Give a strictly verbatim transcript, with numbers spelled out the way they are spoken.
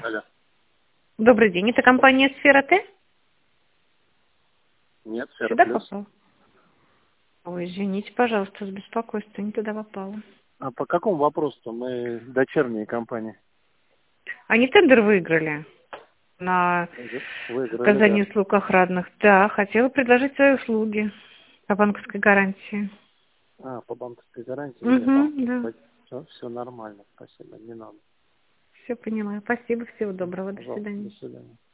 Алло. Добрый день, это компания «Сфера Т»? Нет, Сфера Сюда Плюс. попал? Ой, извините, пожалуйста, за беспокойство, не туда попало. А по какому вопросу? Мы дочерние компании. Они тендер выиграли на Вы- Выиграли, да. оказание услуг охранных. Да, хотела предложить свои услуги по банковской гарантии. А, по банковской гарантии нет, там Угу, да, все, все нормально, спасибо, не надо. все понимаю. Спасибо, всего доброго, до Пожалуйста, до свидания. свидания.